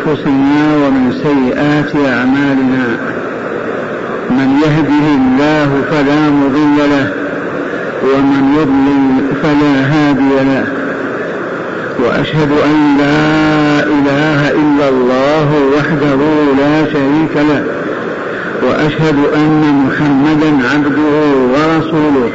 أنفسنا ومن سيئات أعمالنا. من يهده الله فلا مضل له ومن يضلل فلا هادي له. وأشهد أن لا إله إلا الله وحده لا شريك له، وأشهد أن محمدا عبده ورسوله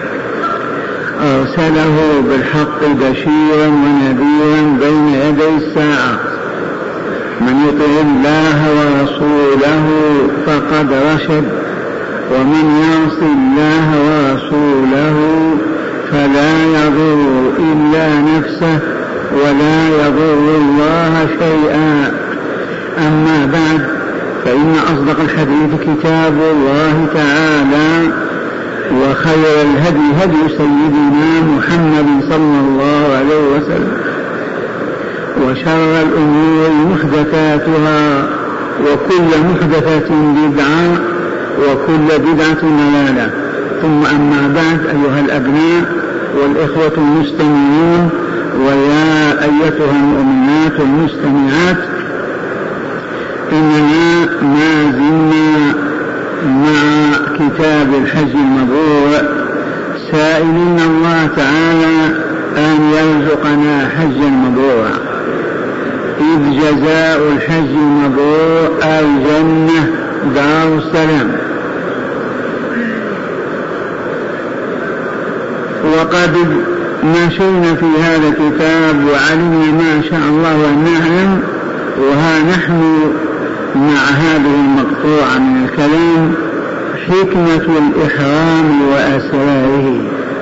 أرسله بالحق بشيرا ونذيرا بين يدي الساعة. من يطع الله ورسوله فقد رشد، ومن يعص الله ورسوله فلا يضر إلا نفسه ولا يضر الله شيئا. أما بعد، فإن أصدق الحديث كتاب الله تعالى، وخير الهدي هدي سيدنا محمد صلى الله عليه وسلم، وشر الأمور محدثاتها، وكل محدثة بدعة، وكل بدعة ضلالة. ثم أما بعد، أيها الأبناء والإخوة المستمعون، ويا أيتها المؤمنات المستمعات، إننا ما زلنا مع كتاب الحج المبرور، سائلين الله تعالى أن يرزقنا حجا مبرورا، إذ جزاء الحج المبرور الجنة دار السلام. وقد مشينا في هذا الكتاب وعلمنا ما شاء الله أن نعلم، وها نحن مع هذه المقطوعة من الكلام، حكمة الإحرام وأسراره.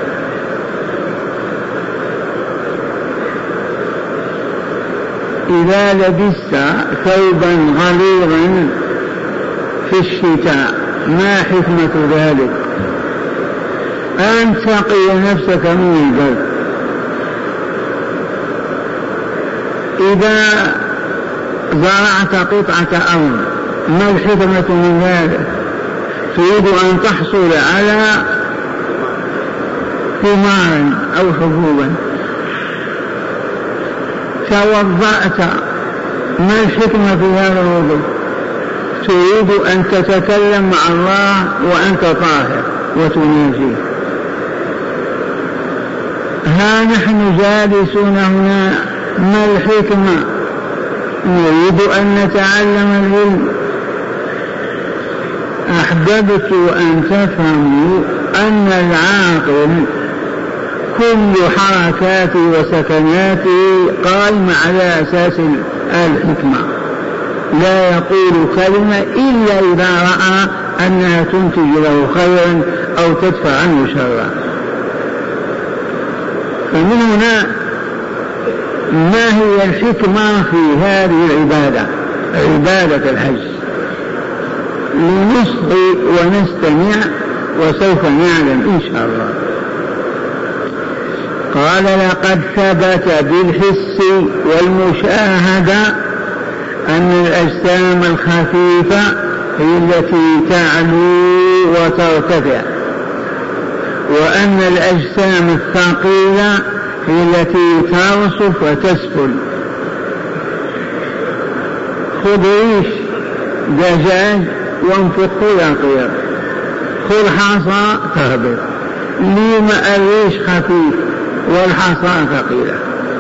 إذا لبست ثوبا غليظا في الشتاء، ما حكمة ذلك؟ أن تقي نفسك من البرد. إذا زرعت قطعة أرض، ما الحكمة من ذلك؟ تريد أن تحصل على ثمار أو حبوبا، توضأت، ما الحكمة في هذا الوضوء؟ تريد أن تتكلم مع الله وأنت طاهر وتناجيه. ها نحن جالسون هنا، ما الحكمة؟ نريد أن نتعلم العلم. أحببت أن تفهموا أن العاقل كل حركاته وسكناته قائمة على أساس الحكمة، لا يقول كلمة إلا إذا رأى أنها تنتج له خيرا أو تدفع عنه شرا. فمن هنا ما هي الحكمة في هذه العبادة، عبادة الحج؟ لنصغي ونستمع وسوف نعلم إن شاء الله. قال: لقد ثبت بالحس والمشاهدة أن الأجسام الخفيفة هي التي تعلو وترتفع، وأن الأجسام الثقيلة هي التي ترصف وتسفل. خذ ريش دجاج وانفخه يطير، خذ حصى تهبط. لما الريش خفيف والحصى ثقيلة؟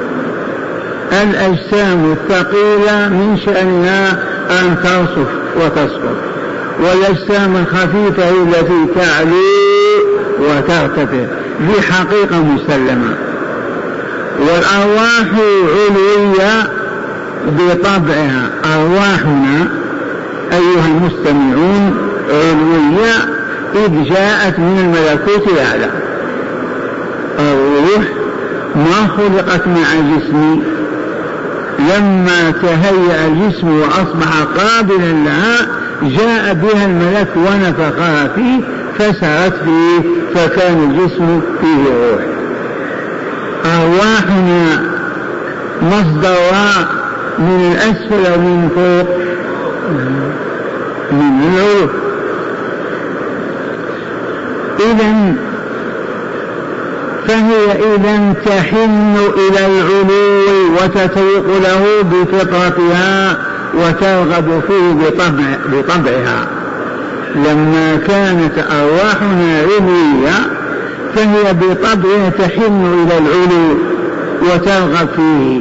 الأجسام الثقيلة من شأنها أن ترصف وتسقط، والأجسام الخفيفة هي التي تعلو وترتفع، دي حقيقة مسلمة. والأرواح علوية بطبعها، أرواحنا أيها المستمعون علوية، إذ جاءت من الملكوت الأعلى. الروح ما خلقت مع جسمي، لما تهيأ الجسم وأصبح قابلا لها جاء بها الملك ونفخها فيه فسرت فيه، فكان الجسم فيه روح. أرواحنا مصدرها من الأسفل أو من فوق؟ من الروح. إذن فهي إذن تحن إلى العلو وتتوق له بفطرتها وترغب فيه بطبعها. لما كانت أرواحنا علوية فهي بطبعها تحن إلى العلو وترغب فيه،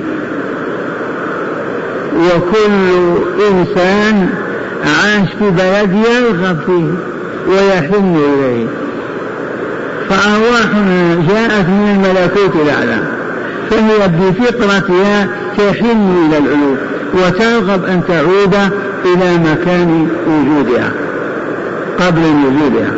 وكل إنسان عاش في بلد يرغب فيه ويحن إليه. فأرواحنا جاءت من الملكوت الأعلى، فهي بفطرتها تحن إلى العلو وترغب أن تعود إلى مكان وجودها قبل وجودها.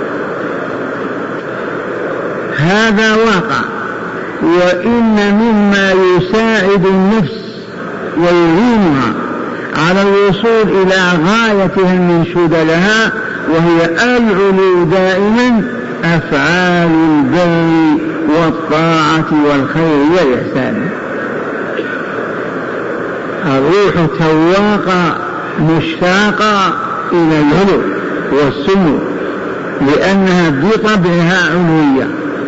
هذا واقع. وإن مما يساعد النفس ويعينها على الوصول إلى غايتها المنشودة لها وهي العلو دائما أفعال البر والطاعة والخير والإحسان. الروح تواقة مشتاقة إلى العلو والسمو لأنها بطبعها علوية.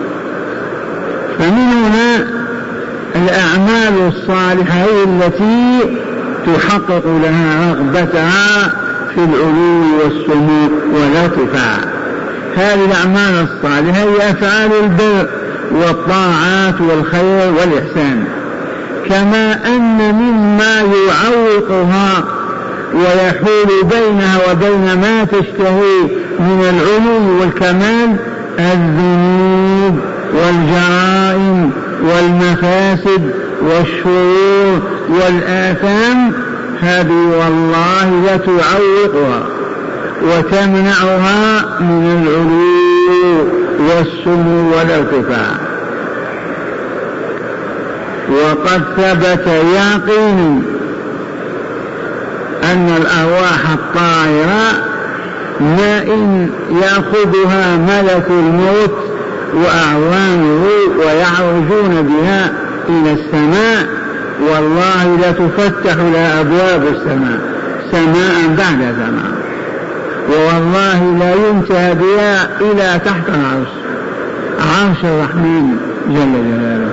فمن هنا الأعمال الصالحة هي التي تحقق لها رغبتها في العلو والسمو والارتفاع. هذه الأعمال الصالحة هي أفعال البر والطاعات والخير والإحسان. كما أن مما يعوقها ويحول بينها وبين ما تشتهي من العلو والكمال الذنوب والجرائم والمفاسد والشرور والآثام، هذه والله لتعوقها وتمنعها من العلو والسمو والارتفاع. وقد ثبت يقين أن الأرواح الطائرة ما إن يأخذها ملك الموت وأعوانه ويعرجون بها إلى السماء، والله لتفتح لها أبواب السماء سماء بعد سماء، والله لا ينتهى بها إلى تحت العرش، عرش الرحمن جل جلاله،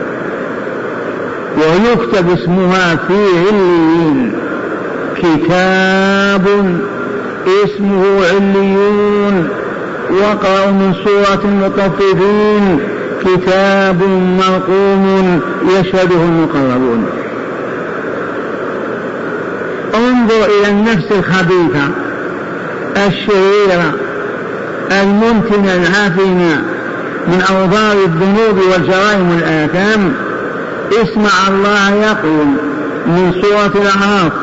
ويكتب اسمها في عليين، كتاب اسمه عليون. وقرأوا من سورة المطففين كتاب مرقوم يشهده المقربون. انظر إلى النفس الخبيثة الشريرة المنتنة العافنة من أوضار الذنوب والجرائم والآثام. اسمع الله يقول من سورة الأعراف: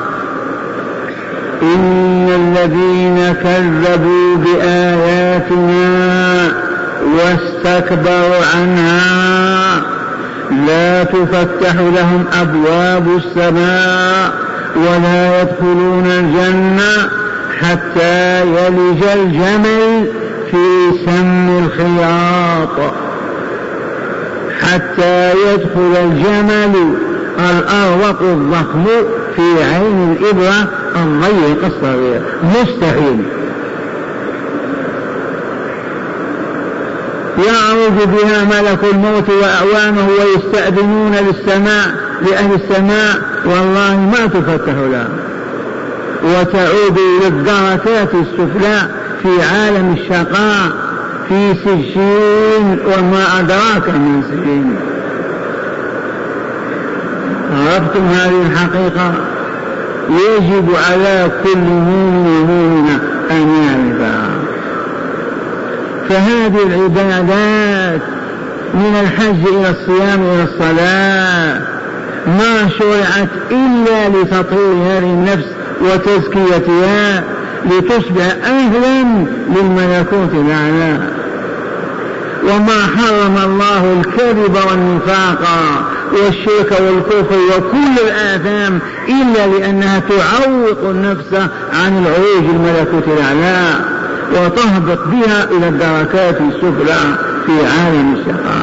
إن الذين كذبوا بآياتنا واستكبروا عنها لا تفتح لهم أبواب السماء ولا يدخلون الجنة حتى يلج الجمل في سم الخياط، حتى يدخل الجمل الأروق الضخم في عين الإبرة الضيق الصغير، مستحيل. يعرج بها ملك الموت وأعوانه ويستأذنون لأهل السماء، والله ما تفتح لها، وتعود إلى الدركات السفلى في عالم الشقاء في سجين وما أدراك من سجين. عرفتم هذه الحقيقة؟ يجب على كل مؤمن ومؤمنة أن يعرفها. فهذه العبادات من الحج إلى الصيام إلى الصلاة ما شرعت إلا لتطهير هذه النفس وتزكيتها لتصبح أهلا للملكوت الأعلى. وما حرم الله الكذب والنفاق والشرك والكفر وكل الآثام إلا لأنها تعوق النفس عن العروج الملكوت الأعلى وتهبط بها إلى الدركات السفلى في عالم الشقاء.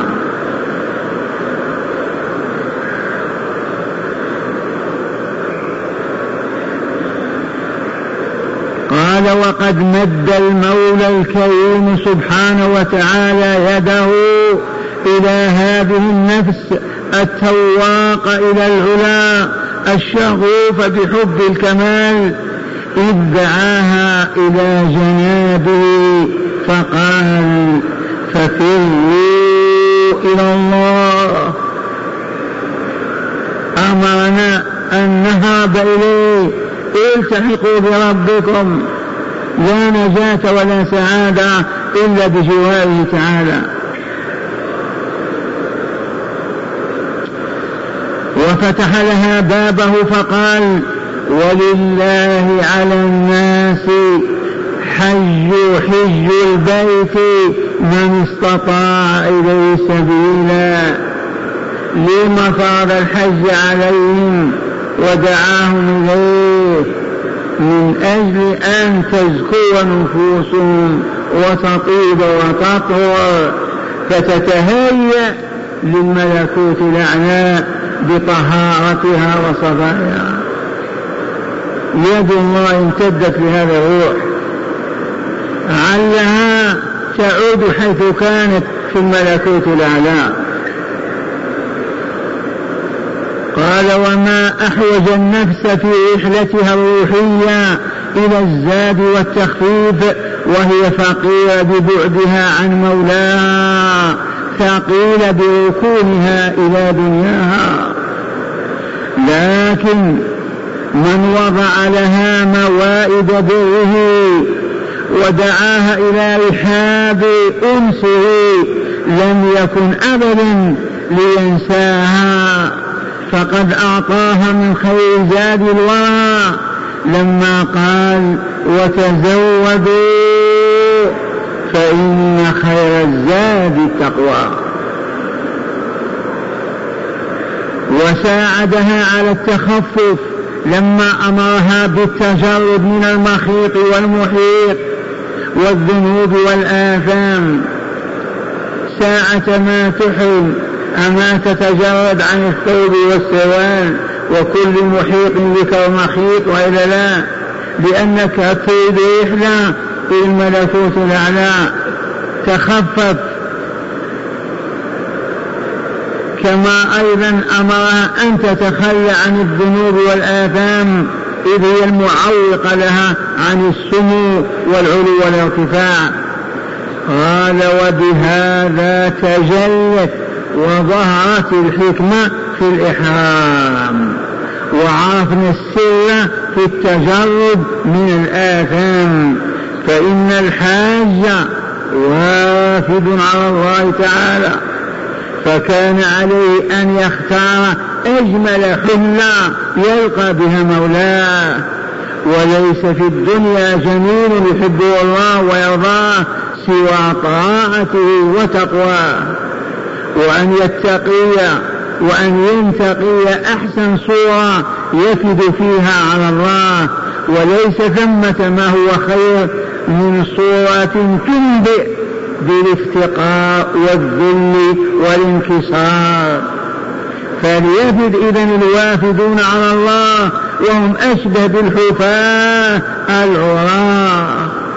قال: وقد مد المولى الكريم سبحانه وتعالى يده إلى هذه النفس التواقة إلى العلا الشغوف بحب الكمال، إذ دعاها إلى جنابه فقال ففروا إلى الله، أمرنا أن نهرب إليه، التحقوا بربكم، لا نجاة ولا سعادة إلا بجواره تعالى. وفتح لها بابه فقال ولله على الناس حج البيت من استطاع إليه سبيلا، لما فرض الحج عليهم ودعاهم إليه؟ من أجل أن تزكو نفوسهم وتطيب وتطهر، فتتهيأ للملكوت الأعلى بطهارتها وصفائها. يد الله امتدت لهذا الروح، علها تعود حيث كانت في الملكوت الأعلى. قال وما أحوج النفس في رحلتها الروحية إلى الزاد والتخفيف وهي فقيرة ببعدها عن مولاها، ثقيلة بركونها إلى دنياها. لكن من وضع لها موائد بره ودعاها إلى رحاب أنسه لم يكن أبدا لينساها، فقد أعطاها من خير زاد الورى لما قال وتزودوا فإن خير الزاد التقوى. وساعدها على التخفف لما أمرها بالتجرد من المخيط والمحيط والذنوب والآثام. ساعة ما تحرم أما تتجرد عن الثوب والسوال وكل محيط بك ومخيط، وإلا لا، لأنك تريد رحلة في الملكوت الأعلى، تخفف. كما أيضا أمرها أن تتخلى عن الذنوب والآثام إذ هي المعوقة لها عن السمو والعلو والارتفاع. قال وبهذا تجلت وظهرت الحكمة في الإحرام، وعرفنا السر في التجرد من الآثام، فإن الحاج وافد على الله تعالى، فكان عليه أن يختار أجمل حلة يلقى بها مولاه، وليس في الدنيا جميل يحبه الله ويرضاه سوى طاعته وتقواه، وأن يتقي وأن ينتقي أحسن صورة يفد فيها على الله، وليس ثمة ما هو خير من صورة تنبئ بالافتقار والذل والانكسار. فليفد إذن الوافدون على الله وهم أشبه بالحفاة العراة،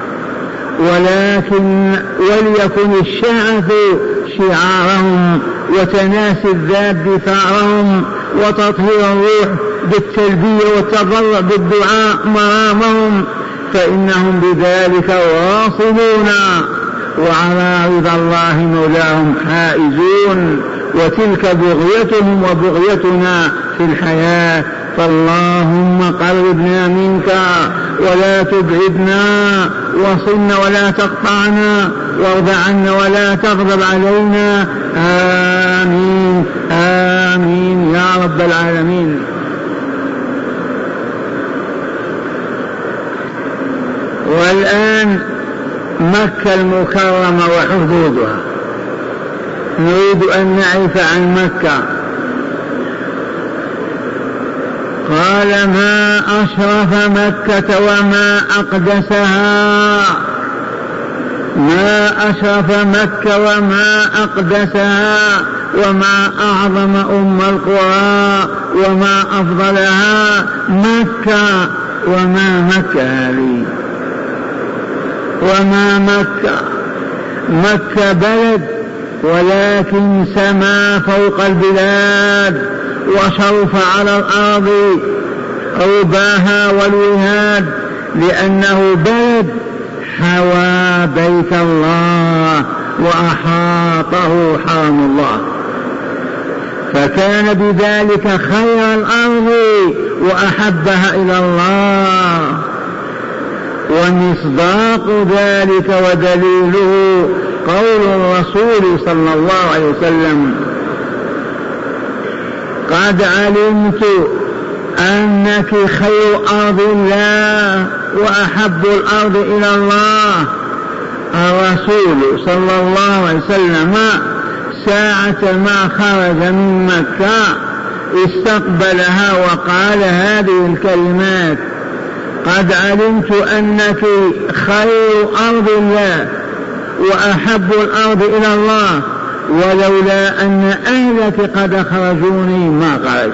وليكن الشعث شعارهم وتناسي الذات دثارهم وتطهير الروح بالتلبية والتضرع بالدعاء مرامهم، فإنهم بذلك واصلون وعلى رضا الله مولاهم حائزون، وتلك بغيتهم وبغيتنا في الحياة. فاللهم قربنا منك ولا تبعدنا، وصلنا ولا تقطعنا، وارض عنا ولا تغضب علينا. آمين آمين يا رب العالمين. والآن مكة المكرمة وحدودها، نريد أن نعرف عن مكة. قال ما أشرف مكة وما أقدسها، ما أشرف مكة وما أقدسها، وما أعظم أم القرى وما أفضلها مكة. وما مكة هذه؟ وما مكة؟ مكة بلد ولكن سما فوق البلاد، وشرف على الأرض رباها والوهاد، لأنه بلد حوى بيت الله وأحاطه حرم الله، فكان بذلك خير الأرض وأحبها إلى الله. ومصداق ذلك ودليله قول الرسول صلى الله عليه وسلم: قد علمت أنك خير أرض الله وأحب الأرض إلى الله. الرسول صلى الله عليه وسلم ساعة ما خرج من مكة استقبلها وقال هذه الكلمات: قد علمت أنك خير أرض الله وأحب الأرض إلى الله، ولولا أن أهلك قد أخرجوني ما خرجت.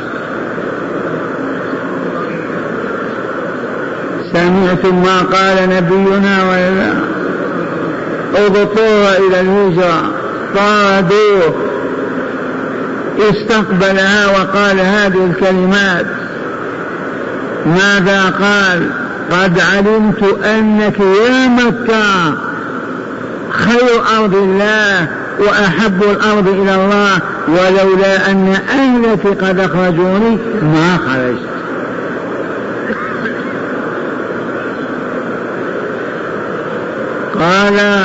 سمعتم ما قال نبينا ولا اضطر إلى الهجرة طردوه، استقبلها وقال هذه الكلمات. ماذا قال؟ قد علمت أنك يا مكة خير أرض الله وأحب الأرض إلى الله، ولولا أن أهلك قد أخرجوني ما خرجت. قال: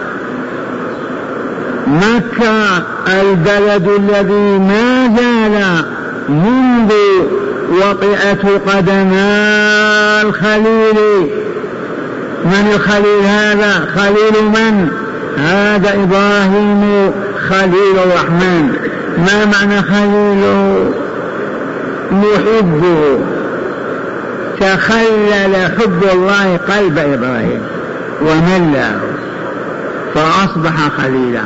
مكة البلد الذي ما زال منذ وطئة قدما الخليل. من الخليل هذا؟ خليل من؟ هذا إبراهيم خليل الرحمن. ما معنى خليله؟ محبه. تخلل حب الله قلب إبراهيم وملأه فأصبح خليلا.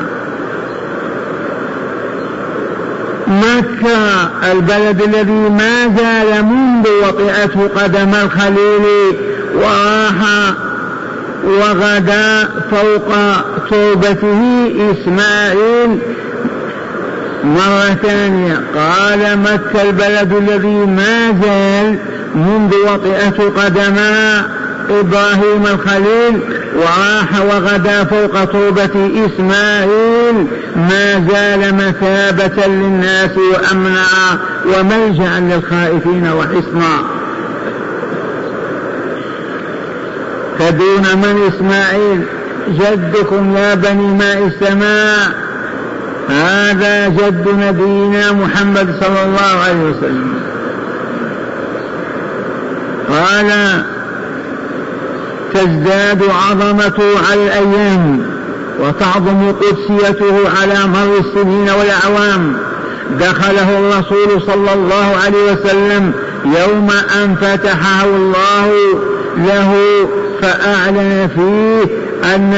مكة البلد الذي ما زال منذ وطئته قدم الخليل وراح وغدا فوق تربته إسماعيل. مرة ثانية قال: مكة البلد الذي ما زال منذ وطئته قدما إبراهيم الخليل وراح وغدا فوق تربة إسماعيل، ما زال مثابة للناس وأمنا وملجأ للخائفين وحصنا. تدون من إسماعيل؟ جدكم يا بني ماء السماء، هذا جد نبينا محمد صلى الله عليه وسلم. قال: تزداد عظمته على الأيام وتعظم قدسيته على مر السنين والأعوام. دخله الرسول صلى الله عليه وسلم يوم أن فتحه الله له، فأعلن فيه أن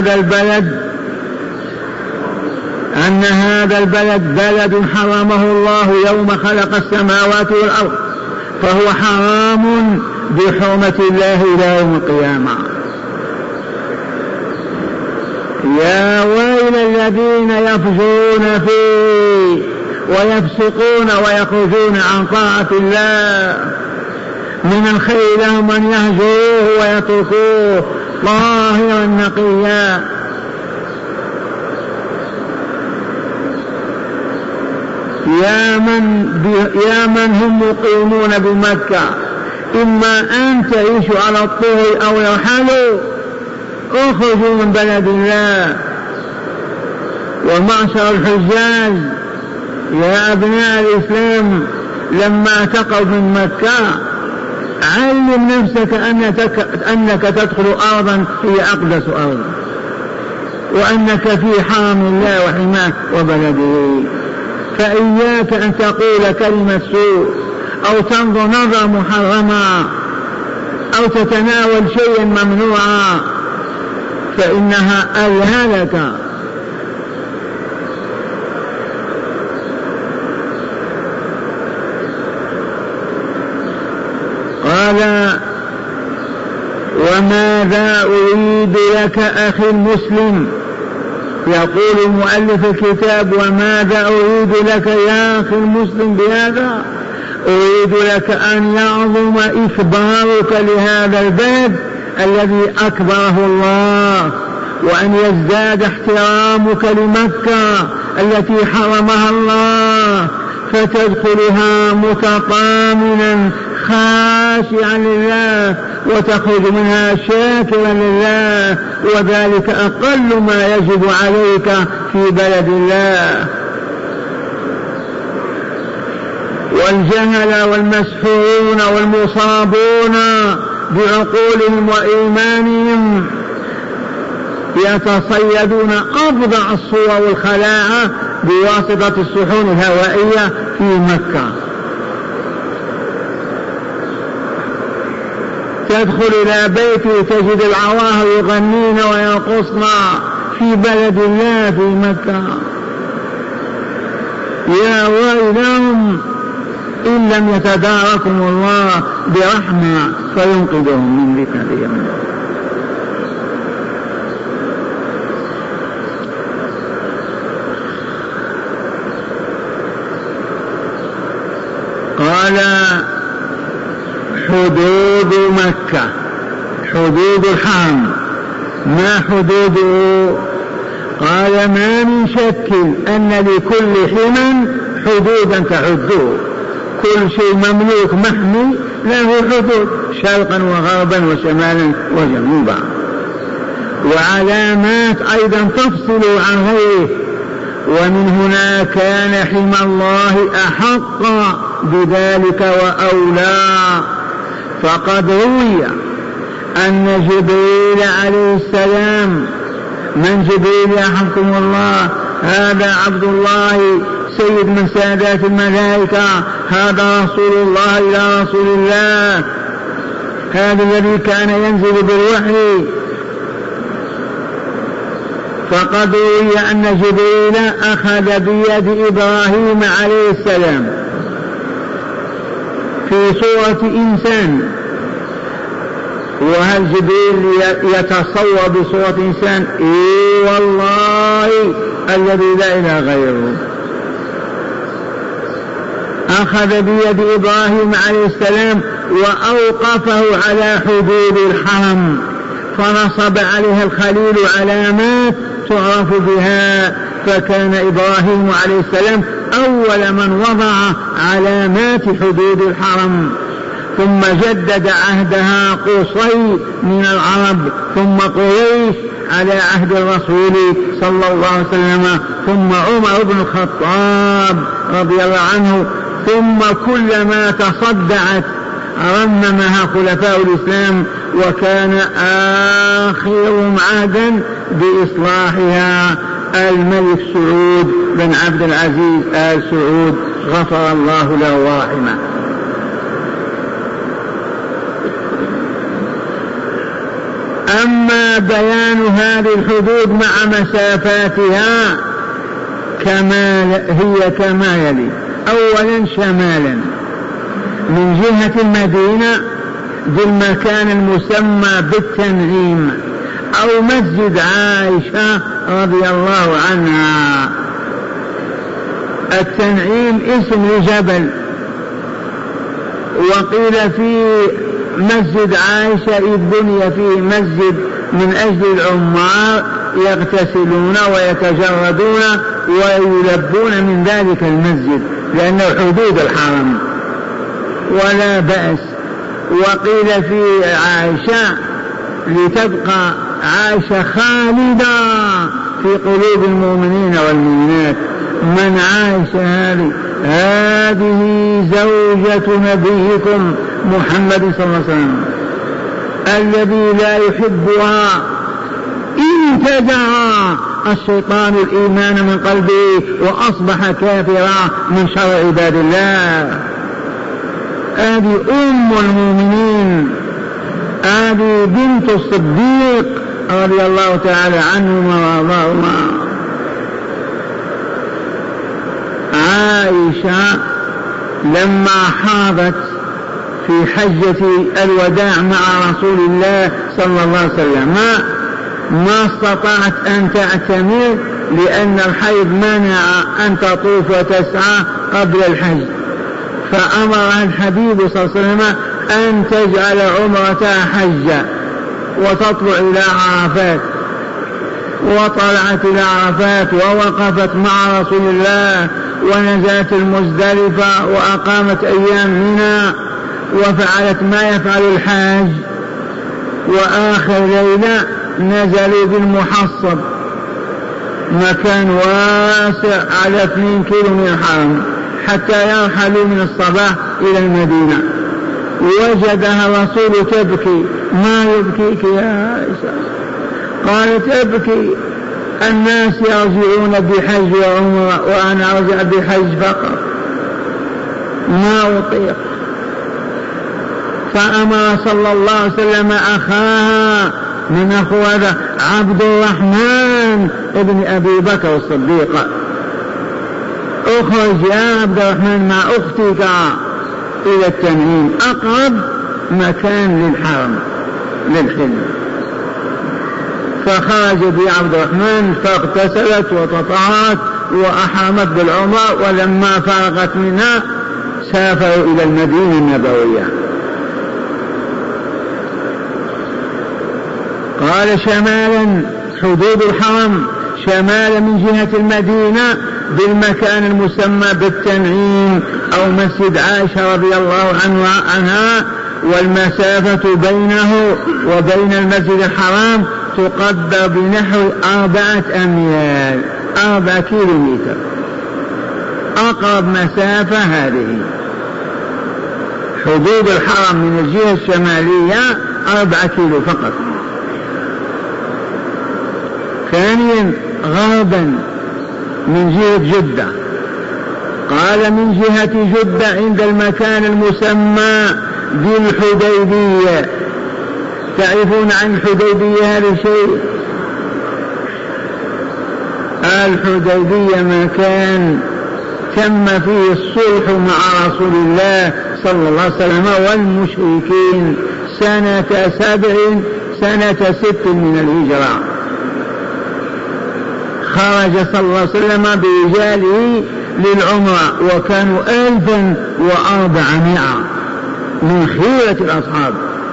هذا البلد بلد حرمه الله يوم خلق السماوات والأرض، فهو حرام بحرمة الله إلى يوم القيامة. يا ويل الذين يفجرون فيه ويفسقون ويخرجون عن طاعة الله، من الخير لهم أن يهجروه ويتركوه طاهرا نقيا. يا من هم مقيمون بمكة، إما أن تعيشوا على الطهر أو يرحلوا، اخرجوا من بلد الله. ومعشر الحجاج يا أبناء الإسلام، لما تقوا من مكة علم نفسك أنك تدخل أرضا هي أقدس أرض، وأنك في حرم الله وحماه وبلده. فإياك أن تقول كلمة سوء أو تنظر نظر محرما أو تتناول شيئا ممنوعا، فإنها أذهلك. قال: وماذا أريد لك أخي المسلم يقول مؤلف الكتاب: وماذا أريد لك يا أخي المسلم بهذا؟ أريد لك أن يعظم إكبارك لهذا الباب الذي أكبره الله، وأن يزداد احترامك لمكة التي حرمها الله، فتدخلها متطامنا خاشعا لله وتخرج منها شاكرا لله، وذلك أقل ما يجب عليك في بلد الله. والجهل والمسحورون والمصابون بعقولهم وإيمانهم يتصيدون أفظع الصور والخلاعة بواسطة الصحون الهوائية في مكة. تدخل إلى بيتي تجد العواهر يغنين ويرقصن في بلد الله في مكة. يا ويلهم إن لم يتداركم الله برحمة فينقذهم من ذكرهم. قال: حدود مكة، حدود الحرم، ما حدوده؟ قال: ما من شك أن لكل حمى حدودا تحده، كل شيء مملوك محمي له حدود، شرقا وغربا وشمالا وجنوبا، وعلامات أيضا تفصل عن غيره. ومن هنا كان حمى الله أحق بذلك وأولى. فقد روي أن جبريل عليه السلام، من جبريل يرحمكم الله؟ هذا عبد الله سيد من سادات الملائكة، هذا رسول الله إلى رسول الله، هذا الذي كان ينزل بالوحي. فقد روي أن جبريل أخذ بيد إبراهيم عليه السلام في صورة إنسان. وهل جبريل يتصور بصورة إنسان؟ إيه والله الذي لا إله غيره. أخذ بيد إبراهيم عليه السلام وأوقفه على حدود الحرم، فنصب عليها الخليل علامات تعرف بها، فكان إبراهيم عليه السلام أول من وضع علامات حدود الحرم. ثم جدد عهدها قصي من العرب، ثم قريش على عهد الرسول صلى الله عليه وسلم، ثم عمر بن الخطاب رضي الله عنه، ثم كلما تصدعت رممها خلفاء الإسلام، وكان آخرهم عهدا بإصلاحها الملك سعود بن عبد العزيز آل سعود غفر الله له ورحمه. أما بيان هذه الحدود مع مسافاتها هي كما يلي: أولا شمالا من جهة المدينة بالمكان المسمى بالتنعيم أو مسجد عائشة رضي الله عنها. التنعيم اسم لجبل، وقيل في مسجد عائشة إذ بني فيه مسجد من أجل العمار يغتسلون ويتجردون ويلبون من ذلك المسجد لأنه حدود الحرم ولا بأس. وقيل في عائشة لتبقى عائشة خالدة في قلوب المؤمنين والمؤمنات. من عائشة هذه زوجة نبيكم محمد صلى الله عليه وسلم الذي لا يحبها انتزع الشيطان الإيمان من قلبه وأصبح كافرا من شر عباد الله. هذه أم المؤمنين، هذه بنت الصديق رضي الله تعالى عنهما وارضاهما. عائشة لما حاضت في حجة الوداع مع رسول الله صلى الله عليه وسلم ما استطاعت أن تعتمر لأن الحيض منع أن تطوف وتسعى قبل الحج، فأمرها الحبيب صلى الله عليه وسلم أن تجعل عمرتها حجا وتطلع إلى عرفات. وطلعت إلى عرفات ووقفت مع رسول الله ونزلت المزدلفة وأقامت أيام منى وفعلت ما يفعل الحاج. وآخر ليلة نزلوا بالمحصب، مكان واسع على 2 كيلو من الحرم، حتى يرحلوا من الصباح إلى المدينة. وجدها الرسول تبكي. ما يبكيك يا عائشة؟ قالت أبكي، الناس يرجعون بحج وعمرة وأنا أرجع بحج فقط، ما أطيق. فأمر صلى الله عليه وسلم أخاها من أخوة عبد الرحمن ابن أبي بكر الصديق: اخرج يا عبد الرحمن مع أختك إلى التنعيم، أقرب مكان للحرم للحل. فخرج بعبد الرحمن فاغتسلت وتطهرت وأحرمت بالعمرة، ولما فرغت منها سافروا إلى المدينة النبوية. قال شمالا حدود الحرم، شمالا من جهة المدينة بالمكان المسمى بالتنعيم أو مسجد عائشة رضي الله عنها، والمسافة بينه وبين المسجد الحرام تقدر بنحو 4 أميال، 4 كيلومتر، أقرب مسافة هذه. حدود الحرم من الجهة الشمالية 4 كيلو فقط. ثانيا غربا من جهة جدة، قال من جهة جدة عند المكان المسمى بالحديبية. تعرفون عن الحديبية هذا الشيء؟ الحديبية مكان تم فيه الصلح مع رسول الله صلى الله عليه وسلم والمشركين سنة 6 من الهجرة. خرج صلى الله عليه وسلم برجاله للعمرة وكانوا 1400 من خيرة الأصحاب.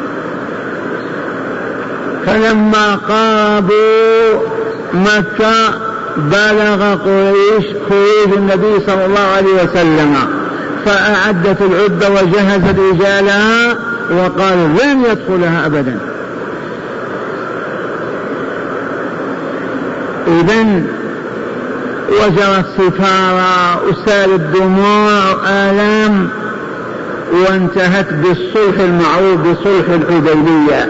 فلما قاربوا مكة بلغ قريش خروج النبي صلى الله عليه وسلم، فأعدت العدة وجهزت رجالها وقال لن يدخلها أبدا. إذن وجرت سفارة وسال الدموع آلام، وانتهت بالصلح المعروف بصلح الحديبية.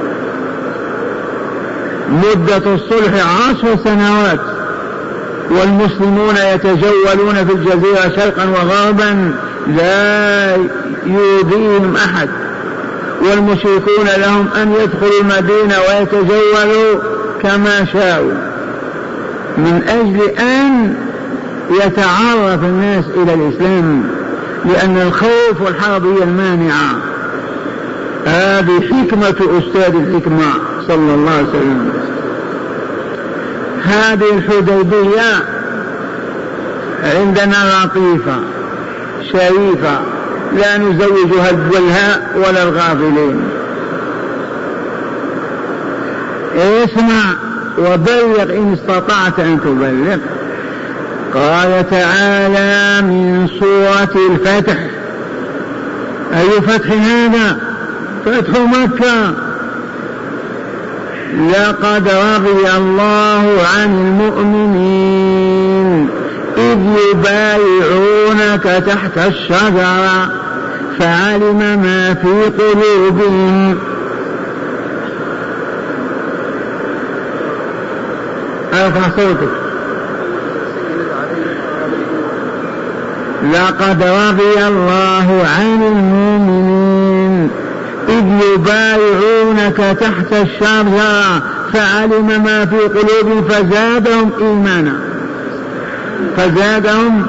مدة الصلح 10 سنوات، والمسلمون يتجولون في الجزيرة شرقا وغربا لا يؤذيهم أحد، والمشركون لهم أن يدخلوا المدينة ويتجولوا كما شاءوا، من أجل أن يتعرف الناس إلى الإسلام، لأن الخوف والحرب هي المانعة. هذه حكمة أستاذ الحكمة صلى الله عليه وسلم. هذه الحديبية عندنا لطيفة شريفة لا نزوجها الجهلاء ولا الغافلين. اسمع وبلغ إن استطعت أن تبلغ. قال تعالى من سورة الفتح: أي فتح هذا؟ فتح مكة. لقد رضي الله عن المؤمنين إذ يبايعونك تحت الشجرة فعلم ما في قلوبهم. ارفع صوتك. لقد رضي الله عن المؤمنين إذ يبايعونك تحت الشجرة فعلم ما في قلوبهم فزادهم إيمانا. فزادهم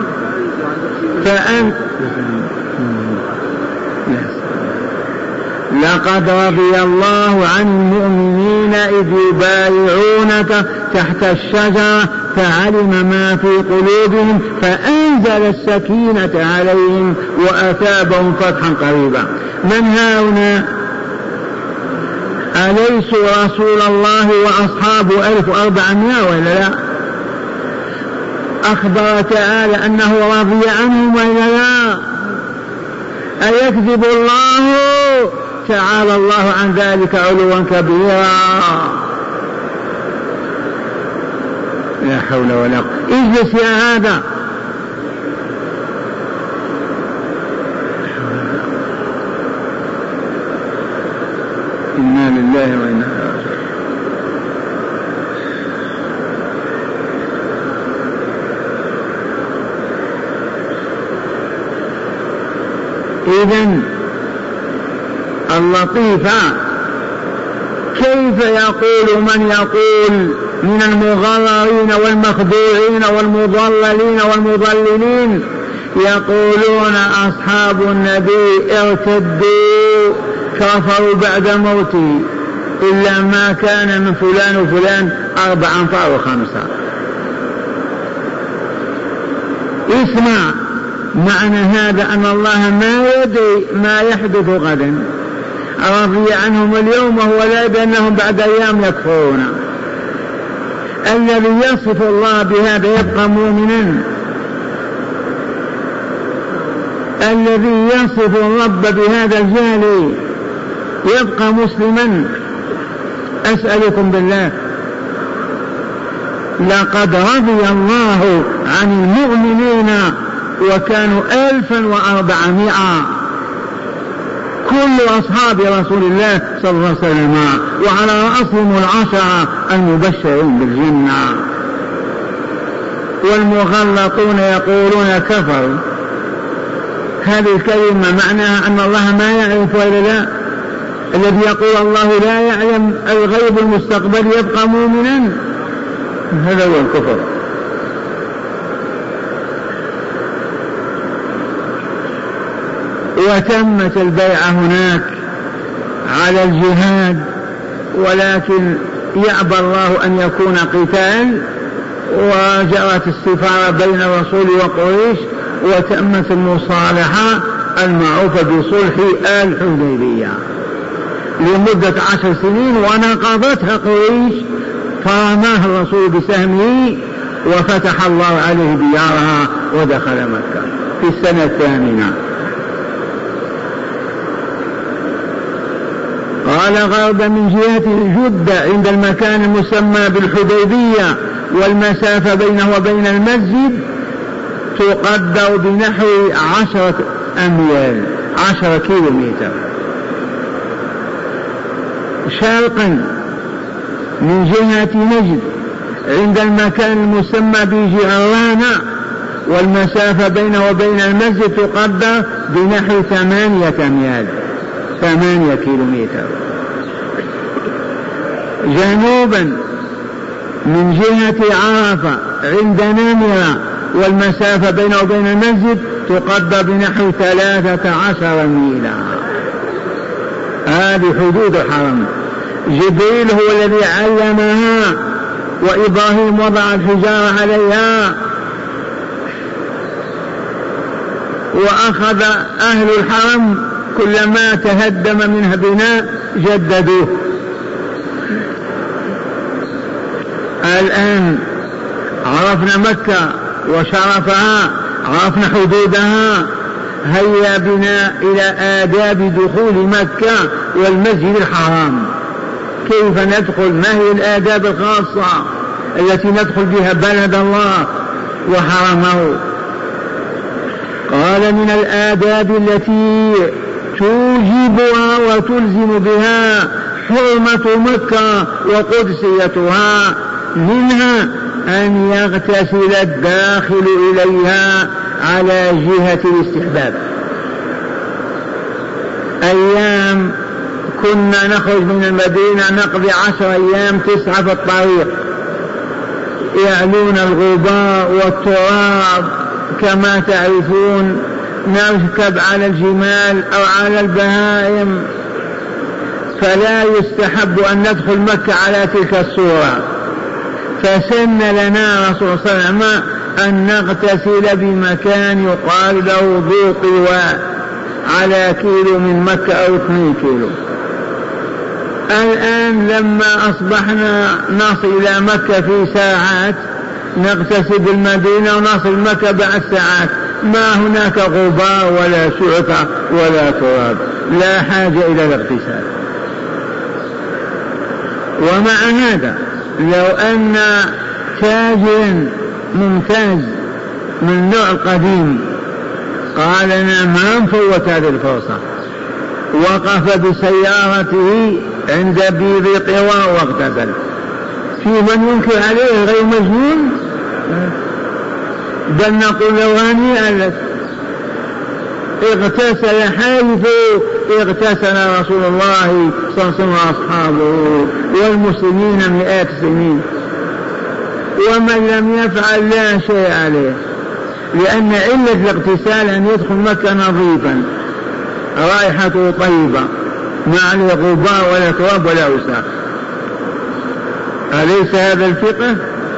لقد رضي الله عن المؤمنين إذ يبايعونك تحت الشجرة فعلم ما في قلوبهم فأنزل السكينة عليهم وأثابهم فتحا قريبا. من هؤلاء؟ أليسوا رسول الله وأصحابه 1400 ولا لا؟ أخبر تعالى أنه رضي عنهم ولا لا؟ أيكذب الله؟ تعالى الله عن ذلك علوا كبيرا. لا حول ولا قوة. اجلس يا هذا. إنا لله وإنا إليه راجعون. إذن اللطيفة كيف يقول من يقول من المغررين والمخدوعين والمضللين والمضللين يقولون أصحاب النبي ارتدوا كفروا بعد موته إلا ما كان من فلان وفلان 4 أنفار و5. اسمع معنى هذا أن الله ما يدري ما يحدث غدا. رضي عنهم اليوم وهو لا يدري أنهم بعد أيام يكفرون. الذي يصف الله بهذا يبقى مؤمنا؟ الذي يصف الرب بهذا الجهل يبقى مسلما؟ أسألكم بالله. لقد رضي الله عن المؤمنين وكانوا 1400 كل أصحاب رسول الله صلى الله عليه وسلم وعلى رأسهم 10 المبشرين بالجنة. والمغلطون يقولون كفر. هذه الكلمة معناها أن الله ما يعرف ولا لا؟ الذي يقول الله لا يعلم الغيب المستقبل يبقى مؤمنا؟ هذا هو الكفر. وتمت البيعة هناك على الجهاد، ولكن يأبى الله أن يكون قتال، وجرت السفارة بين الرسول وقريش وتمت المصالحة المعروفة بصلح الحديبية لمدة 10 سنين، ونقضتها قريش فرماها الرسول بسهمه وفتح الله عليه ديارها ودخل مكة في السنة 8. قال غرب من جهة جدة عند المكان المسمى بالحديبية، والمسافة بينه وبين المسجد تقدر بنحو 10 أميال 10 كيلومتر. شرقا من جهة نجد عند المكان المسمى بجعرانة، والمسافة بينه وبين المسجد تقدر بنحو 8 أميال 8 كيلومتر. جنوبا من جهة عرفة عند نمرة، والمسافة بينه وبين المسجد تقدر بنحو 13 ميلا. هذه حدود الحرم. جبريل هو الذي علمها، وإبراهيم وضع الحجارة عليها، وأخذ أهل الحرم كلما تهدم منها بناء جددوه. الآن عرفنا مكة وشرفها، عرفنا حدودها، هيا بنا إلى آداب دخول مكة والمسجد الحرام. كيف ندخل؟ ما هي الآداب الخاصة التي ندخل بها بلد الله وحرمه؟ قال من الآداب التي توجبها وتلزم بها حرمة مكة وقدسيتها، منها أن يغتسل الداخل إليها على جهة الاستحباب. أيام كنا نخرج من المدينة نقضي 10 أيام 9 في الطريق، يعلون الغبار والتراب كما تعرفون، نركب على الجمال أو على البهائم فلا يستحب أن ندخل مكة على تلك الصورة. فسن لنا رسول الله صلى الله عليه وسلم أن نغتسل بمكان يقال له ذو طواء على كيلو من مكة أو 2 كيلو. الآن لما أصبحنا نصل إلى مكة في ساعات، نغتسل بالمدينة ونصل مكة بعد ساعات، ما هناك غبار ولا شعثة ولا تراب، لا حاجة إلى الاغتسال. ومع هذا لو أن تاجر ممتاز من النوع القديم قال لنا ما نفوت هذه الفرصة، وقف بسيارته عند بير طواء واغتسل، في من ينكر عليه غير مجنون؟ بل نقول له هنيئا لك، اغتسل حيث اغتسل رسول الله صلى الله عليه وسلم وأصحابه والمسلمين مئات السنين، ومن لم يفعل لا شيء عليه، لأن علة الاغتسال أن يدخل مكة نظيفا رائحته طيبة ما عليه غبار ولا تراب ولا وساخ. أليس هذا الفقه؟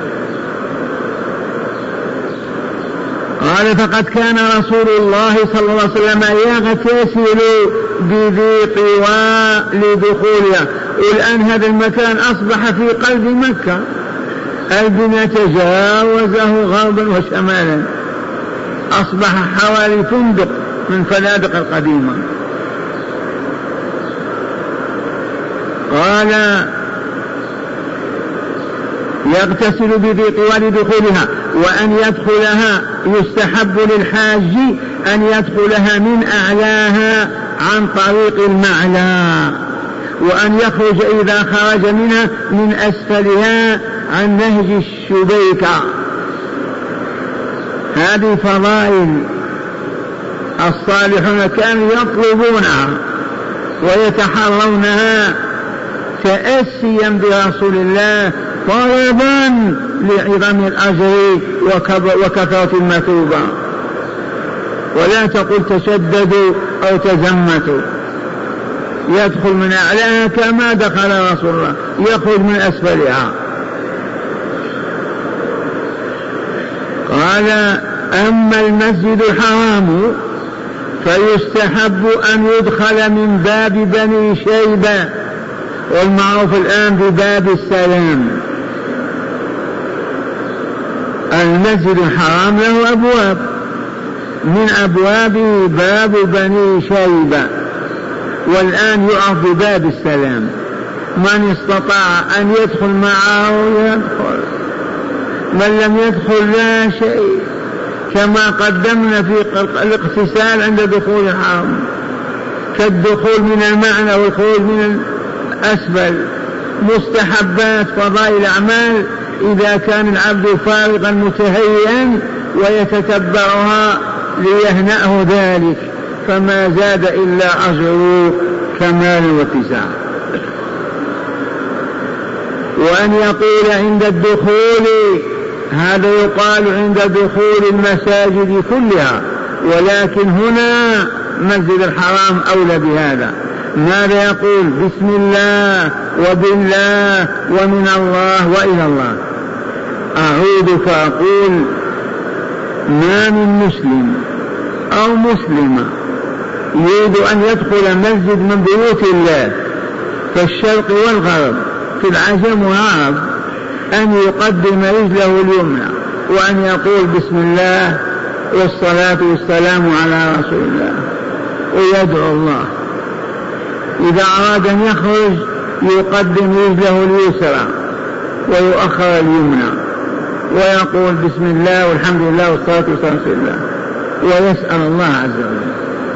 قال فقد كان رسول الله صلى الله عليه وسلم يغتسل بذي طواء لدخولها. والآن هذا المكان أصبح في قلب مكة، البناء تجاوزه غربا وشمالا، أصبح حوالي فندق من فنادق القديمة. قال يغتسل بذي طوال لدخولها، وأن يدخلها يستحب للحاج أن يدخلها من أعلاها عن طريق المعلى، وأن يخرج إذا خرج منها من أسفلها عن نهج الشبيكة. هذه فضائل الصالحون كانوا يطلبونها ويتحرونها تأسيا برسول الله، طلبا لعظم الأجر وكثرة المثوبة. ولا تقل تشددوا أو تزمتوا، يدخل من أعلاها كما دخل رسول الله، يخرج من أسفلها. قال أما المسجد الحرام فيستحب أن يدخل من باب بني شيبة، والمعروف الآن بباب السلام. المسجد الحرام له أبواب، من أبوابه باب بني شيبة، والآن يعرف بباب السلام. من استطاع أن يدخل معه يدخل، من لم يدخل لا شيء، كما قدمنا في الاغتسال عند دخول الحرم، كالدخول من المعنى والخروج من الأسفل. مستحبات فضائل الأعمال إذا كان العبد فارغا متهيئا ويتتبعها ليهنأه ذلك، فما زاد إلا أجر كمال واتساع. وأن يقول عند الدخول، هذا يقال عند دخول المساجد كلها، ولكن هنا مسجد الحرام أولى بهذا. ماذا يقول؟ بسم الله وبالله ومن الله وإلى الله. أعود فأقول ما من مسلم أو مسلمة يريد أن يدخل مسجد من بيوت الله في الشرق والغرب في العجم والعرب أن يقدم رجله اليمنى وأن يقول بسم الله والصلاة والسلام على رسول الله ويدعو الله. إذا أراد أن يخرج يقدم رجله اليسرى ويؤخر اليمنى ويقول بسم الله والحمد لله والصلاة والسلام على رسول الله ويسأل الله عز وجل.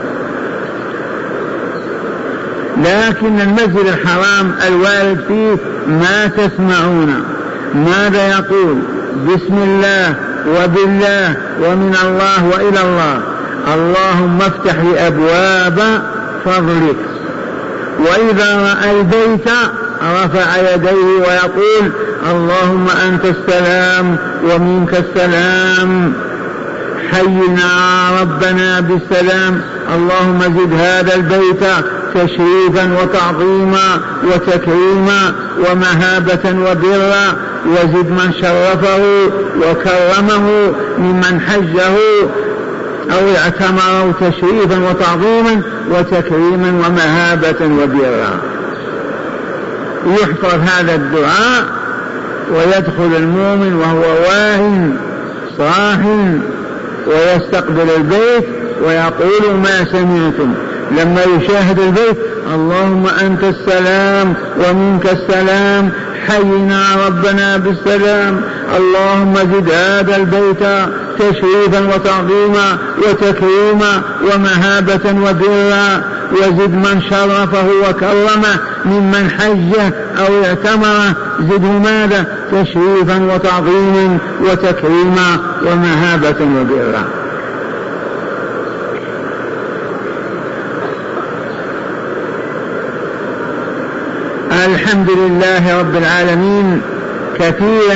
لكن المسجد الحرام الوارد فيه ما تسمعون. ماذا يقول؟ بسم الله وبالله ومن الله وإلى الله، اللهم افتح لي أبواب فضلك. وإذا رأى البيت رفع يديه ويقول اللهم أنت السلام ومنك السلام، حينا ربنا بالسلام، اللهم زد هذا البيت تشريفا وتعظيما وتكريما ومهابة وبرا، وزد من شرفه وكرمه ممن حجه أو اعتمره تشريفا وتعظيما وتكريما ومهابة وبرا. يحفظ هذا الدعاء ويدخل المؤمن وهو واهٍ صاح ويستقبل البيت ويقول ما سمعتم لما يشاهد البيت: اللهم أنت السلام ومنك السلام، حينا ربنا بالسلام، اللهم زد هذا البيت تشريفا وتعظيما وتكريما ومهابة وبرا، وزد من شرفه وكرمه ممن حجه أو اعتمره، زده ماذا؟ تشريفا وتعظيما وتكريما ومهابة وبرا. الحمد لله رب العالمين كثيرا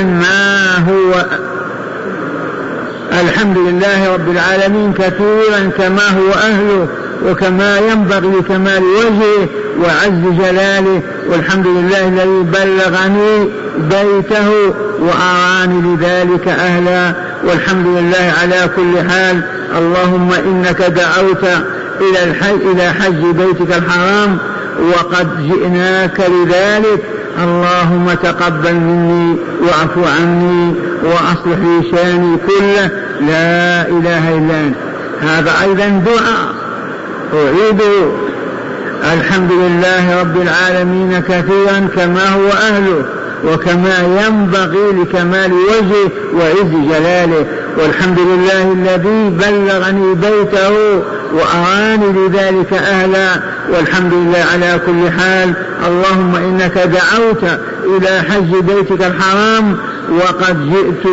كما هو أهله وكما ينبغي لكمال وجهه وعز جلاله، والحمد لله الذي بلغني بيته وأراني لذلك أهلا، والحمد لله على كل حال. اللهم إنك دعوت إلى حج بيتك الحرام وقد جئناك لذلك، اللهم تقبل مني واعف عني وأصلح لي شاني كله، لا إله إلا أنت. هذا أيضا دعاء أعيده. الحمد لله رب العالمين كثيرا كما هو أهله وكما ينبغي لكمال وجهه وعز جلاله، والحمد لله الذي بلغني بيته وأراني لذلك أهلا، والحمد لله على كل حال. اللهم إنك دعوت إلى حج بيتك الحرام وقد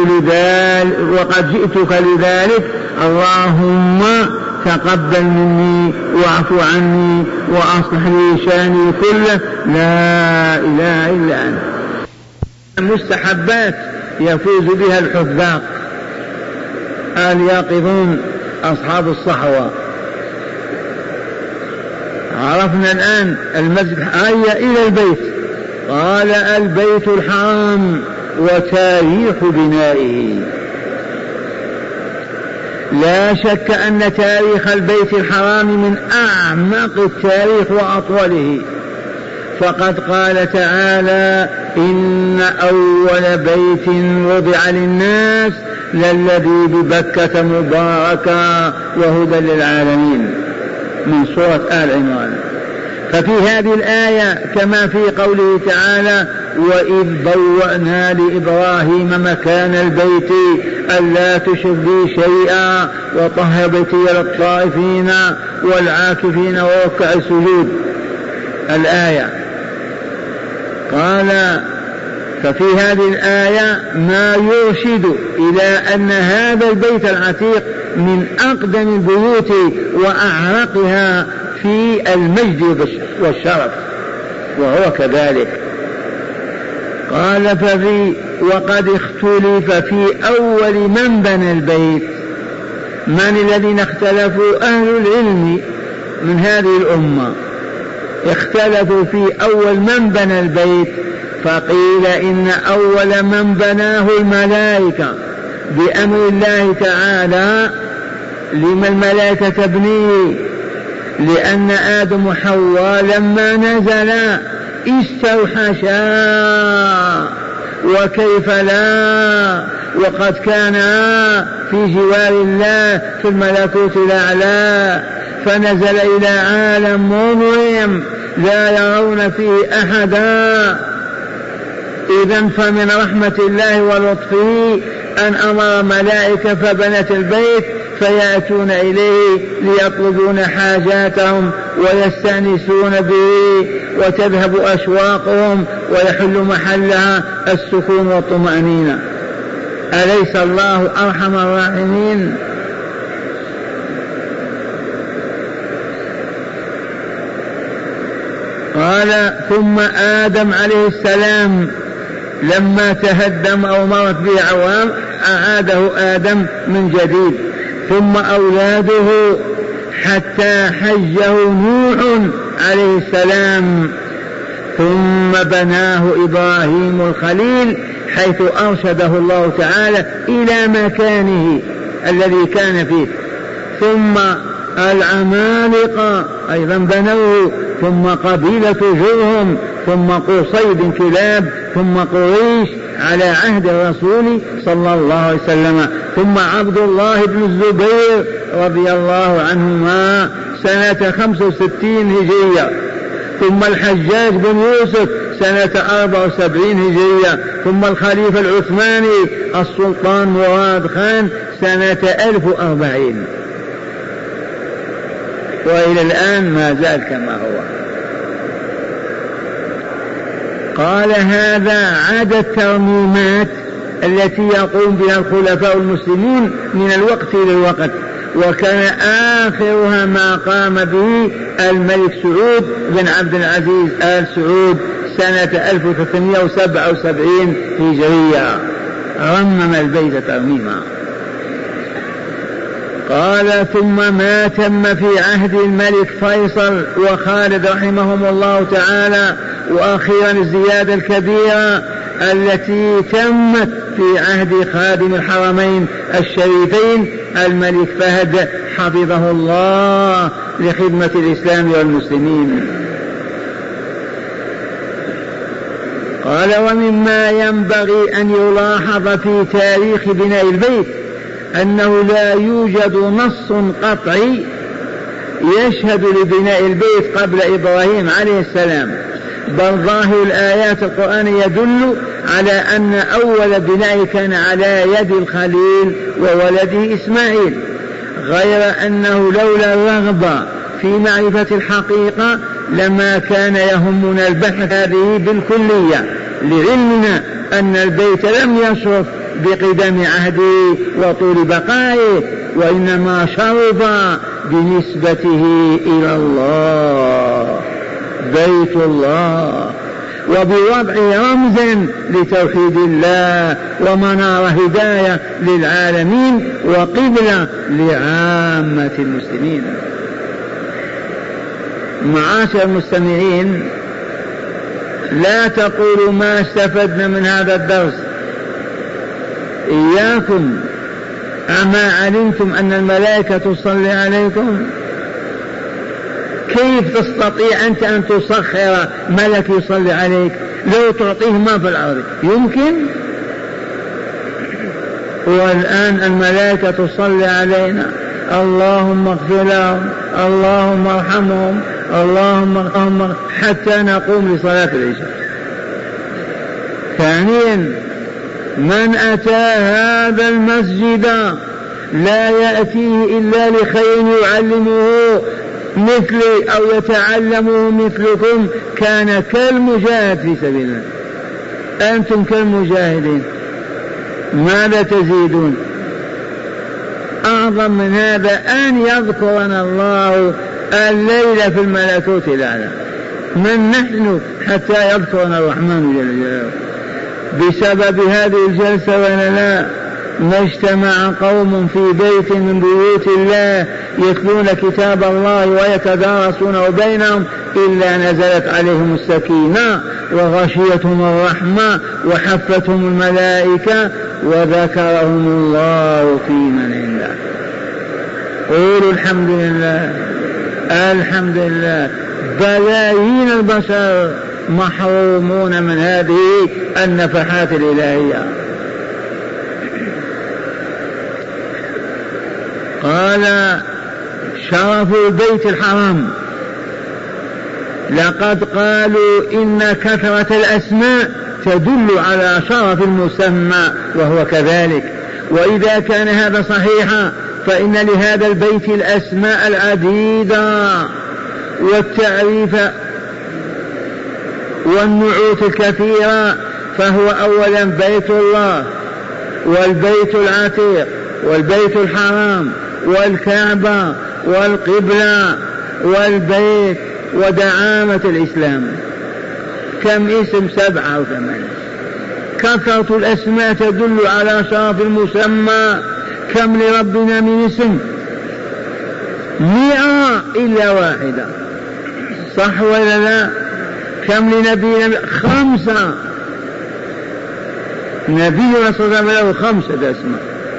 جئتك لذلك، اللهم تقبل مني واعف عني وأصلح لي شاني كله، لا إله إلا أنت. المستحبات يفوز بها الحذاق اليقظون أصحاب الصحوة. عرفنا الآن المسجد إلى البيت، قال البيت الحرام وتاريخ بنائه. لا شك أن تاريخ البيت الحرام من أعمق التاريخ وأطوله، فقد قال تعالى: إن أول بيت وضع للناس للذي ببكة مباركا وهدى للعالمين، من سورة آل عمران. ففي هذه الآية كما في قوله تعالى: وإذ بوأنا لإبراهيم مكان البيت ألا تشرك بي شيئا وطهر بيتي للطائفين والعاكفين وركع السجود. الآية قال: ففي هذه الآية ما يرشد إلى أن هذا البيت العتيق من أقدم البيوت وأعرقها في المجد والشرف، وهو كذلك. قال: وقد اختلف في أول من بنى البيت. من الذين اختلفوا؟ أهل العلم من هذه الأمة اختلفوا في أول من بنى البيت، فقيل إن أول من بناه الملائكة بأمر الله تعالى. لما الملائكة تبنيه؟ لأن آدم وحواء لما نزلا استوحشا، وكيف لا، وقد كان في جوار الله في الملكوت الأعلى، فنزل إلى عالم مظلم لا يرون فيه أحدا. إذن فمن رحمة الله ولطفه أن أمر ملائكة فبنت البيت فيأتون إليه ليطلبون حاجاتهم ويستأنسون به وتذهب أشواقهم ويحل محلها السكون والطمأنينة. أليس الله أرحم الراحمين؟ قال: ثم آدم عليه السلام لما تهدم أو مرت به عوام أعاده آدم من جديد، ثم أولاده حتى حجه نوح عليه السلام. ثم بناه إبراهيم الخليل حيث أرشده الله تعالى إلى مكانه الذي كان فيه. ثم العمالقة أيضا بنوه، ثم قبيلة جرهم، ثم قصي بن كلاب، ثم قريش على عهد الرسول صلى الله عليه وسلم، ثم عبد الله بن الزبير رضي الله عنهما سنة 65 هجرية، ثم الحجاج بن يوسف سنة 74 هجرية، ثم الخليفة العثماني السلطان مراد خان سنة 1040، وإلى الآن ما زال كما هو. قال هذا عدد الترميمات التي يقوم بها الخلفاء المسلمون من الوقت إلى الوقت، وكان آخرها ما قام به الملك سعود بن عبد العزيز آل سعود سنة 1377 هجرية، رمم البيت ترميما. قال ثم ما تم في عهد الملك فيصل وخالد رحمهم الله تعالى، وأخيرا الزيادة الكبيرة التي تمت في عهد خادم الحرمين الشريفين الملك فهد حفظه الله لخدمة الإسلام والمسلمين. قال ومما ينبغي أن يلاحظ في تاريخ بناء البيت أنه لا يوجد نص قطعي يشهد لبناء البيت قبل إبراهيم عليه السلام، بل ظاهر الآيات القرآنية يدل على أن أول بناء كان على يد الخليل وولده إسماعيل، غير أنه لولا الرغبة في معرفة الحقيقة لما كان يهمنا البحث هذه بالكلية، لعلمنا أن البيت لم يشرف بقدم عهده وطول بقائه، وإنما شرف بنسبته إلى الله بيت الله، وبوضع رمز لتوحيد الله ومنار هداية للعالمين وقبلة لعامة المسلمين. معاشر المستمعين، لا تقولوا ما استفدنا من هذا الدرس، إياكم، أما علمتم أن الملائكة تصلي عليكم؟ كيف تستطيع أنت أن تسخر ملك يصلي عليك لو تعطيه ما في الأرض؟ يمكن؟ والآن الملائكة تصلي علينا، اللهم اغفر لهم، اللهم ارحمهم، اللهم ارحمهم، حتى نقوم لصلاة العشاء. ثانيا، من أتى هذا المسجد لا يأتيه إلا لخير يعلمه مثلي أو يتعلمه مثلكم كان كالمجاهد في سبيل الله. أنتم كالمجاهدين، ماذا تزيدون؟ أعظم من هذا أن يذكرنا الله الليل في الملكوت الأعلى. من نحن حتى يذكرنا الرحمن جل جلاله؟ بسبب هذه الجلسة ولا ما اجتمع قوم في بيت من بيوت الله يتلون كتاب الله ويتدارسونه بينهم إلا نزلت عليهم السكينة وغشيتهم الرحمة وحفتهم الملائكة وذكرهم الله في من عنده. قولوا الحمد لله، الحمد لله. بلايين البشر محرومون من هذه النفحات الإلهية. قال شرف البيت الحرام، لقد قالوا إن كثرة الأسماء تدل على شرف المسمى، وهو كذلك. وإذا كان هذا صحيحا فإن لهذا البيت الأسماء العديدة والتعريف والنعوت الكثيرة، فهو أولا بيت الله والبيت العتيق والبيت الحرام والكعبة والقبلة والبيت ودعامة الإسلام. كم اسم؟ 7 أو 8. كثرة الأسماء تدل على شرف المسمى. كم لربنا من اسم؟ 100 إلا واحدة. صح ولا لا؟ كم لنبينا؟ 5. نبينا صلى الله عليه وسلم له 5 أسماء.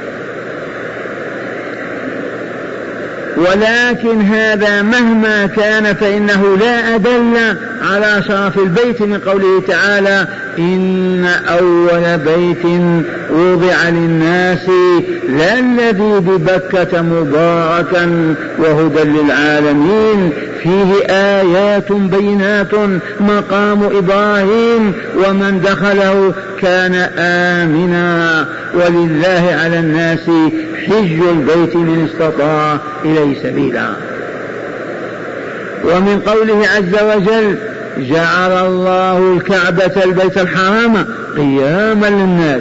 ولكن هذا مهما كان فإنه لا أدل على شرف البيت من قوله تعالى إن أول بيت وضع للناس للذي ببكة مباركا وهدى للعالمين فيه آيات بينات مقام إبراهيم ومن دخله كان آمنا ولله على الناس حج البيت من استطاع إليه سبيلا. ومن قوله عز وجل جعل الله الكعبة البيت الحرام قياما للناس.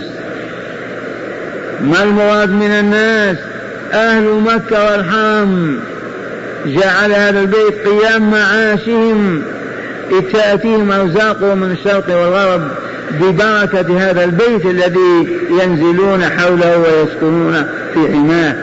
ما المراد من الناس؟ أهل مكة والحرم. جعل هذا البيت قيام معاشهم، تأتيهم أرزاقهم من الشرق والغرب ببركة هذا البيت الذي ينزلون حوله ويسكنون في حماه.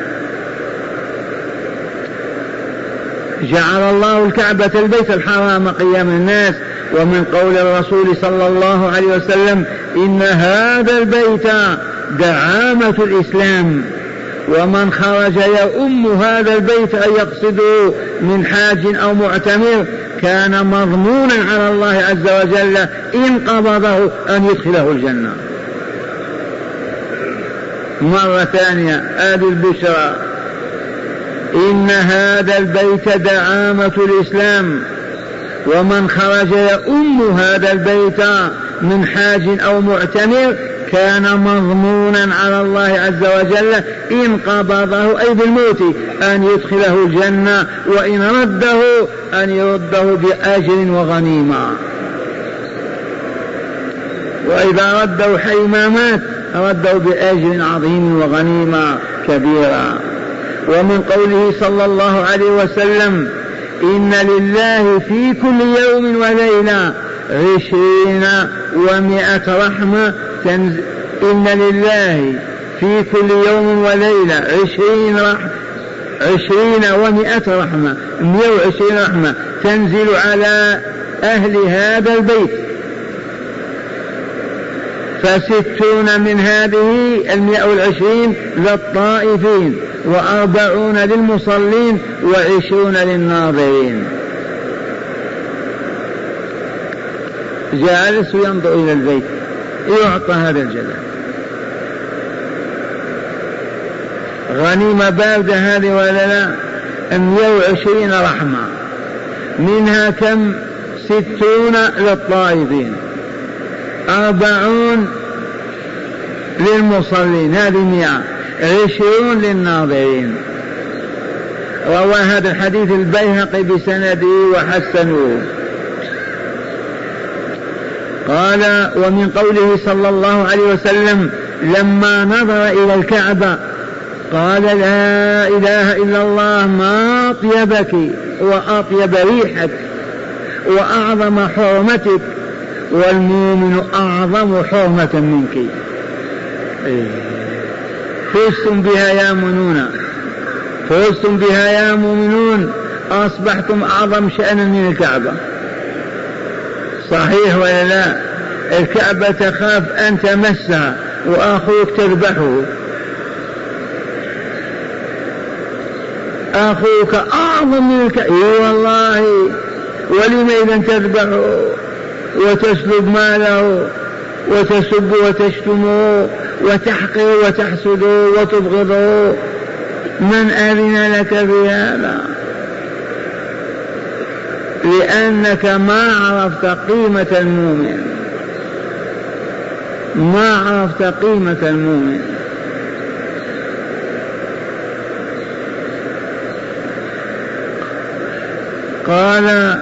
جعل الله الكعبة البيت الحرام قيام الناس. ومن قول الرسول صلى الله عليه وسلم إن هذا البيت دعامة الإسلام ومن خرج يؤم هذا البيت أن يقصده من حاج أو معتمر كان مضمونا على الله عز وجل إن قبضه أن يدخله الجنة. مرة ثانية هذه البشرى إن هذا البيت دعامة الإسلام ومن خرج يؤم هذا البيت من حاج أو معتمر كان مضمونا على الله عز وجل إن قبضه أي بالموت أن يدخله الجنة وإن رده أن يرده بأجر وغنيمة. وإذا رده حيما مات رده بأجر عظيم وغنيمة كبيرة. ومن قوله صلى الله عليه وسلم إن لله في كل يوم وليلة 20 و100 رحمة إن لله في كل يوم وليلة 20 و100 رحمة 120 رحمة تنزل على أهل هذا البيت. ف60 من هذه 120 للطائفين و40 للمصلين و20 للناظرين. جالس ينظر إلى البيت يعطى هذا الجزاء. غنيمة باردة هذه ولا لا؟ 120 رحمة منها كم؟ 60 للطائفين 40 للمصلين هذه 120 للناظرين. روى هذا الحديث البيهقي بسنده وحسنه. قال ومن قوله صلى الله عليه وسلم لما نظر إلى الكعبة قال لا إله إلا الله ما أطيبك وأطيب ريحك وأعظم حرمتك والمؤمن أعظم حرمة منك. فزتم بها يا مؤمنون، فزتم بها يا مؤمنون، أصبحتم أعظم شأنا من الكعبة. صحيح ولا لا؟ الكعبة تخاف أن تمسها وأخوك تذبحه، أخوك أعظم من الكعبة. والله ولم إذا تذبحه وتسلب ماله وتسب وتشتمه وتحقر وتحسده وتبغضه، من أذن لك بهذا؟ لأنك ما عرفت قيمة المؤمن، ما عرفت قيمة المؤمن. قال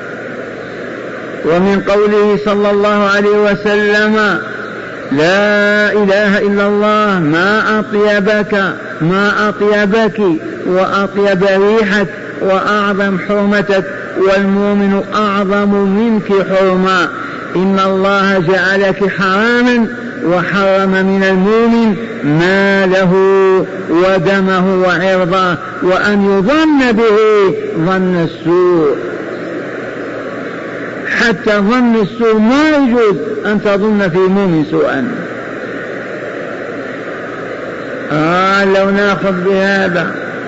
ومن قوله صلى الله عليه وسلم لا إله إلا الله ما أطيبك ما أطيبك وأطيب ريحك وأعظم حرمتك والمؤمن أعظم منك حرما. إن الله جعلك حراما وحرم من المؤمن ماله ودمه وعرضه وأن يظن به ظن السوء. حتى ظن السوء ما يجوز أن تظن في مؤمن سوءا. لو ناخذ بهذا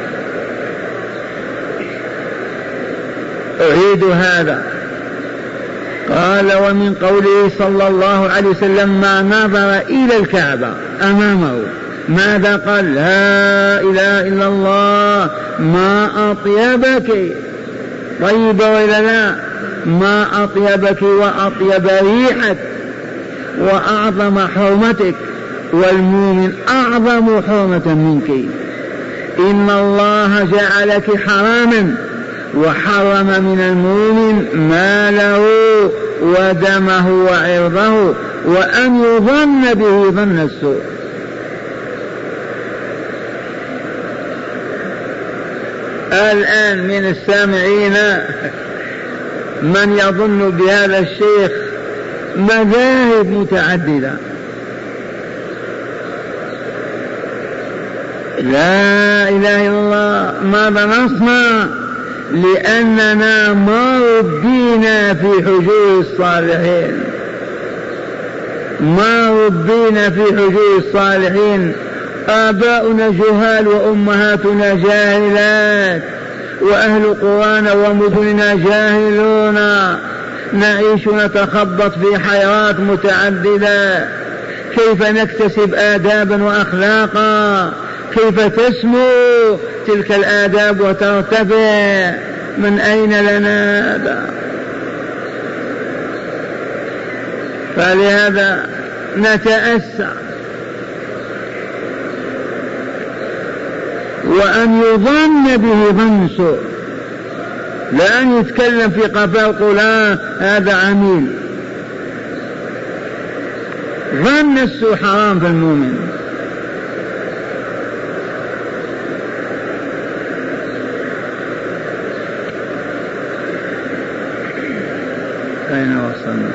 أعيد هذا. قال ومن قوله صلى الله عليه وسلم ما نظر إلى الكعبة أمامه ماذا قال؟ لا إله إلا الله ما أطيبك. طيبة وإلا لا؟ ما أطيبك وأطيب ريحك وأعظم حرمتك، والمؤمن أعظم حرمة منك. إن الله جعلك حراما وحرم من المؤمن ماله ودمه وعرضه وأن يظن به ظن السوء. الآن من السامعين من يظن بهذا الشيخ مذاهب متعددة. لا إله إلا الله. ماذا نصنع؟ لأننا ما ربينا في حجور الصالحين، ما ربينا في حجور الصالحين. آباؤنا جهال وأمهاتنا جاهلات وأهل قرانا ومدننا جاهلون، نعيش نتخبط في حيرات متعددة. كيف نكتسب آدابا وأخلاقا؟ كيف تسمو تلك الآداب وترتفع؟ من أين لنا هذا؟ فلهذا نتأسى. وأن يظن به ظن سوء، لا أن يتكلم في قفاه ويقول هذا عميل. ظن السوء حرام في المؤمن. أين وصلنا؟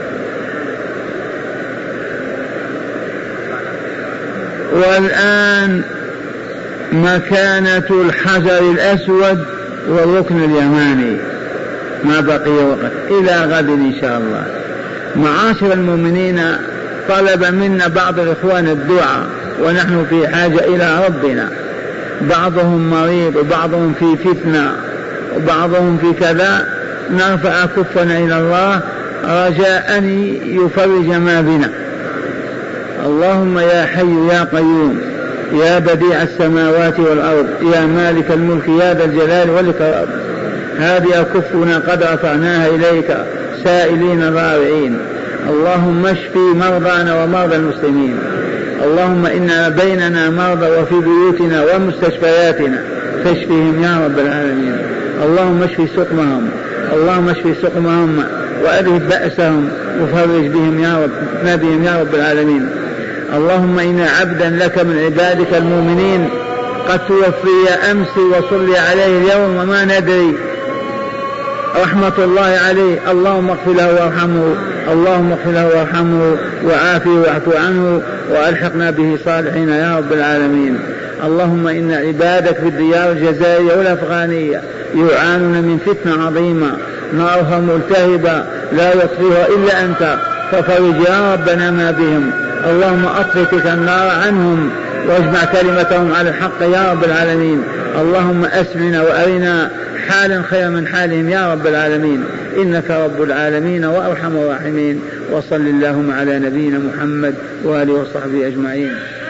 والآن مكانة الحجر الأسود والركن اليماني ما بقي وقت إلى غد إن شاء الله. معاشر المؤمنين، طلب منا بعض الإخوان الدعاء ونحن في حاجة إلى ربنا. بعضهم مريض وبعضهم في فتنة وبعضهم في كذا. نرفع كفنا إلى الله رجاء أن يفرج ما بنا. اللهم يا حي يا قيوم يا بديع السماوات والأرض يا مالك الملك يا ذا الجلال والإكرام، هذه كفنا قد رفعناها إليك سائلين ضارعين. اللهم اشفي مرضانا ومرضى المسلمين. اللهم إن بيننا مرضى وفي بيوتنا ومستشفياتنا فاشفهم يا رب العالمين. اللهم اشفي سقمهم، اللهم اشفي سقمهم وأذهب بأسهم وفرج بهم يا رب نبيهم يا رب العالمين. اللهم إن عبدا لك من عبادك المؤمنين قد توفي أمس وصلي عليه اليوم وما ندري، رحمة الله عليه. اللهم اغفر له وارحمه، اللهم اغفر له وارحمه وعافه واعف عنه وألحقنا به صالحين يا رب العالمين. اللهم إن عبادك في الديار الجزائرية والأفغانية يعانون من فتنة عظيمة، نارها ملتهبة لا يطفئها إلا أنت، ففرج يا ربنا ما بهم. اللهم أطفئ تلك النار عنهم واجمع كلمتهم على الحق يا رب العالمين. اللهم أسمعنا وأرنا حالا خير من حالهم يا رب العالمين، إنك رب العالمين وأرحم الراحمين. وصل اللهم على نبينا محمد وآله وصحبه أجمعين.